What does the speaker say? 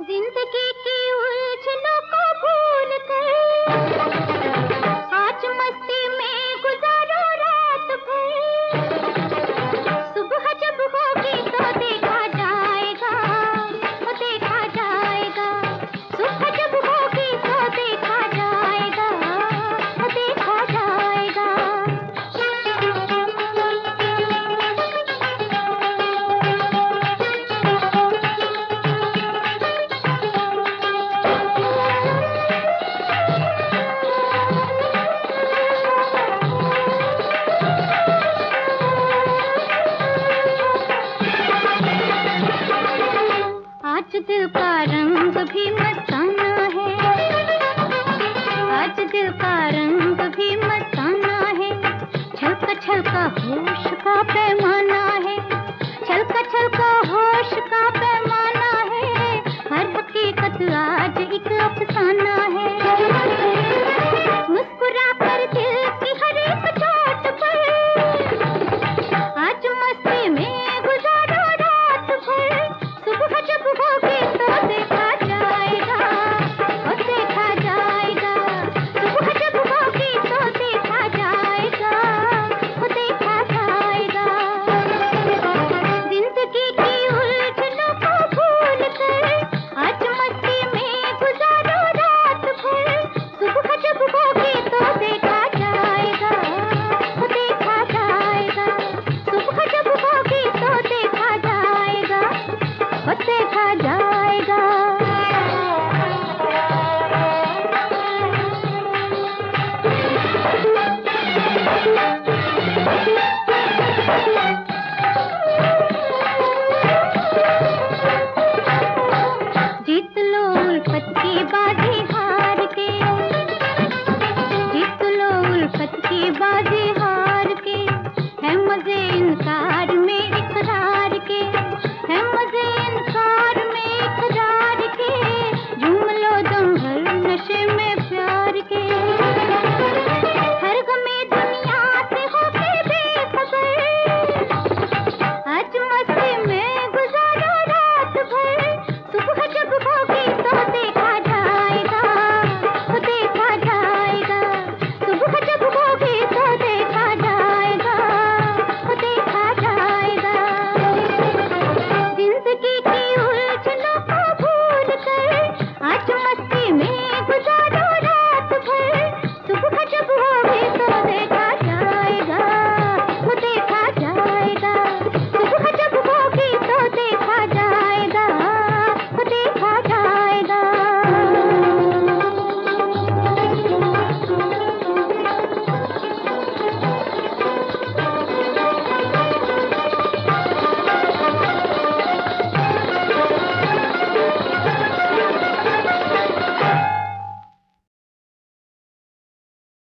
जिंदगी की उलझनों को भूल कर आज मस्ती में गुजारो रात भर। सुबह जब होगी तो देखा जाएगा, वो देखा जाएगा। सुबह जब होगी तो देखा जाएगा, वो देखा जाएगा। आज दिल का रंग भी मस्ताना है, आज दिल का रंग भी मस्ताना है। छलका छलका होश का पैमाना है, छलका छलका होश का पैमाना है। हर हकीकत आज एक अफसाना है। मुस्कुरा कर दिल की हर एक चोट पर आज मस्ती में गुजारो रात भर। सुबह जब होगी तो